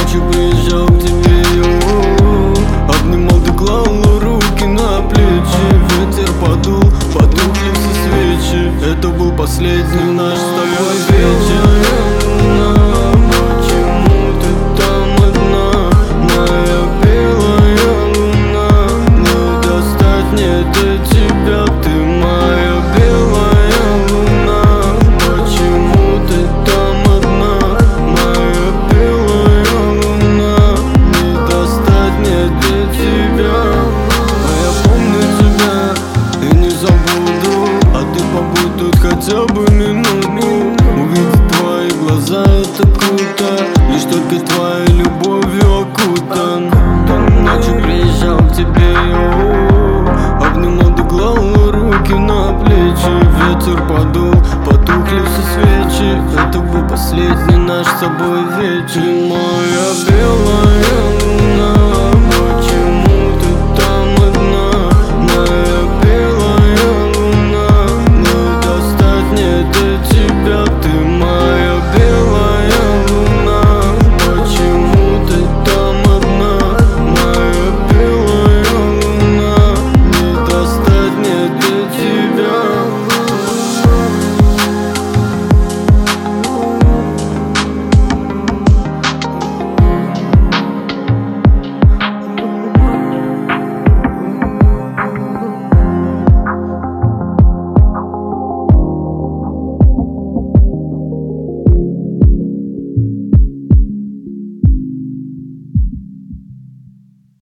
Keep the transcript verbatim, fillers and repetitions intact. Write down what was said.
Ночью приезжал к тебе, о-о-о. Обнимал, ты клала руки на плечи. Ветер подул, потухли все свечи. Это был последний наш с тобой вечер. Почему ты там одна, моя белая луна? Не достать мне до тебя, ты моя белая луна. Почему ты там одна, моя белая луна? Не достать мне до тебя. А я помню тебя и не забуду, а ты побудь тут хотя бы минуту. Увидеть твои глаза — это круто, лишь только твоей любовью окутан. Ночью приезжал к тебе, о-о-о. Обнимал, ты клала руки на плечи. Ветер подул, потухли все свечи. Это был последний наш с тобой вечер. Мой